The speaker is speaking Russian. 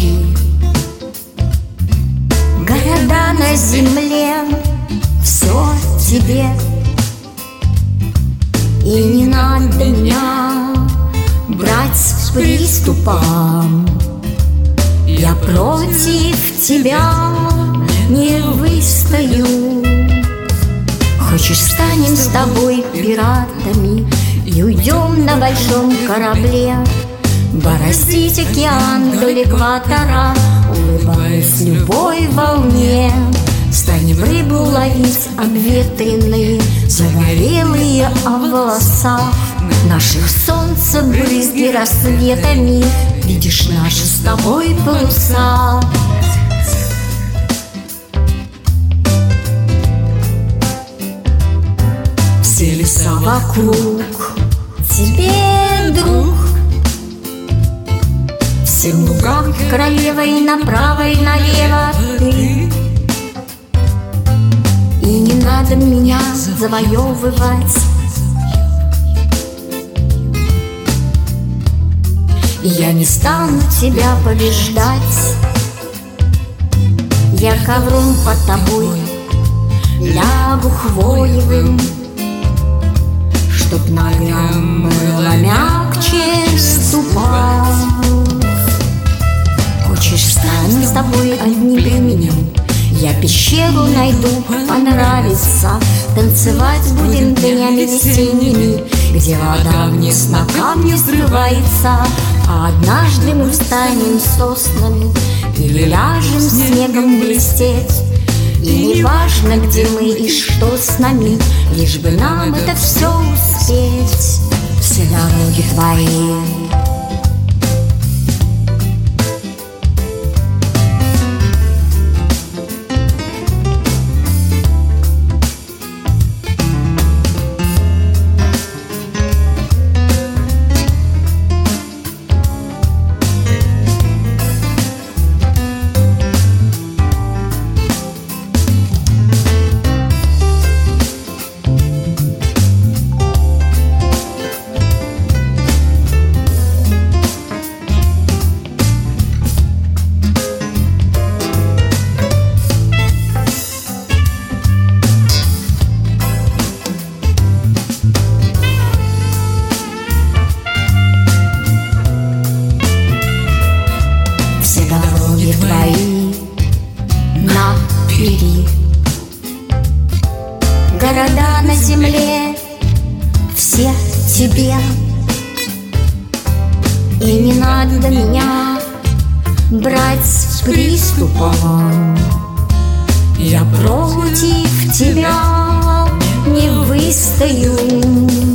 пери. Города на земле, все тебе. И не надо меня брать с приступом. Я против тебя не выстою. Хочешь, станем с тобой пиратами и уйдем на большом корабле бороздить океан вдоль экватора, улыбаясь любой волне. Станем рыбу ловить обветренные, загорелые в волосах наших солнца брызги рассветами. Видишь наши с тобой паруса. Все леса вокруг тебе, друг. Все луга королевой направо и налево ты. И не надо меня завоевывать. И я не стану тебя побеждать. Я ковром под тобой лягу хвоевым, чтоб ногам было мягче ступать. Хочешь, станем с тобой одним именем? Я пещеру найду, понравится. Танцевать будем днями весенними, где вода вниз на камни срывается. А однажды мы встанем соснами или ляжем снегом блестеть. И не важно, где мы и что с нами, лишь бы нам это все успеть. Все дороги твои. Твои напери. Города на земле все тебе. И не надо меня брать с приступом. Я против тебя не выстою.